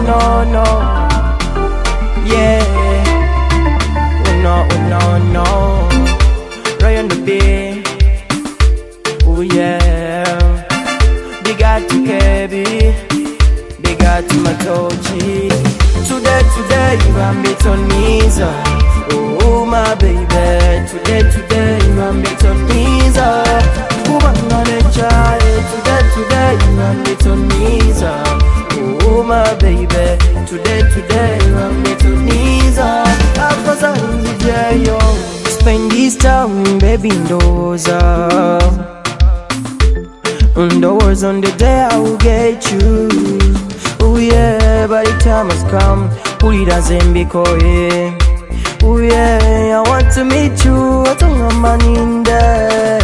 no, no. Yeah. Oh no, oh no, no. Right on the beat. Oh yeah. They got to Kebi. They got to Matochi. Today, I'm Betoniza. Oh my baby. Today, I'm Betoniza. Today, I'm Betoniza. Oh my baby. Today, I'm Betoniza. Spend this time, baby, ndoza. Indoors on the day I will get you. Oh yeah, by the time has come, put it as in because oh yeah, I want to meet you. I don't have money in there.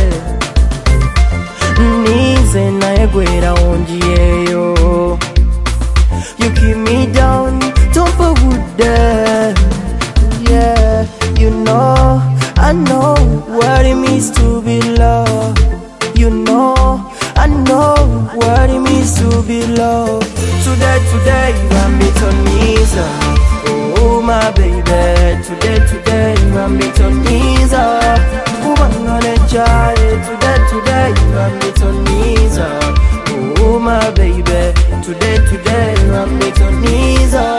Nize na egwera onjiyeyo. You keep me down, don't put wood there. Yeah, you know, I know what it means to be loved. You know, I know what it means to be loved. Today, I'm Betoniza. Oh my baby. Today, I'm Betoniza. Oh I'm gonna try. Today, I'm Betoniza. Oh my baby. Today, I'm Betoniza.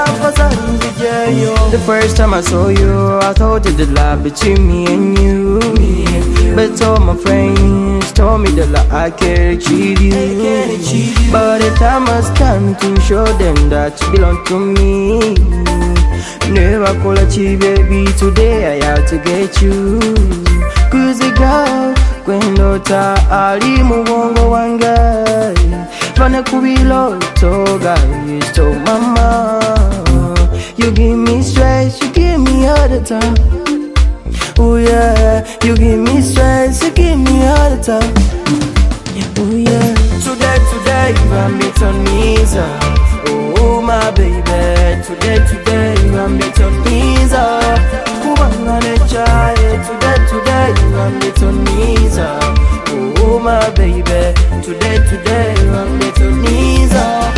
The first time I saw you, I thought that the love between me and you. But all my friends told me that I can't cheat you. But the time has come to show them that you belong to me. Never call a cheat, baby. Today I have to get you. Cause the girl, kwendo ta ali mugongo wangai. Fana kubilo toga, you stole my mind. You give me stress, you give me all the time. Oh yeah, you give me stress, you give me all the time. Oh yeah. Today, I'm Betoniza. Oh my baby. Today, I'm Betoniza. Oh I'm gonna try. Today, I'm Betoniza. Oh my baby. Today, I'm Betoniza.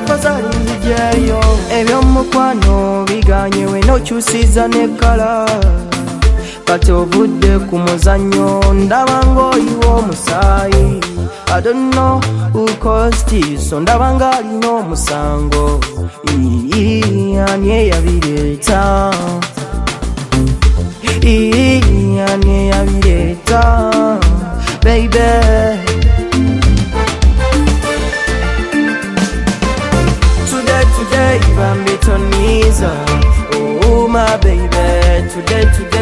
Ebyomukwano biganyewe nokyusiza ne kala. Kati obudde ku muzannyo ndaba ng'oliwo omusaayi. I don't know who caused this, so ndaba ng'alina omusango. Ani eyabireeta? Ani eyabireeta? Baby. Today, I'm Betoniza. Oh my baby. Today,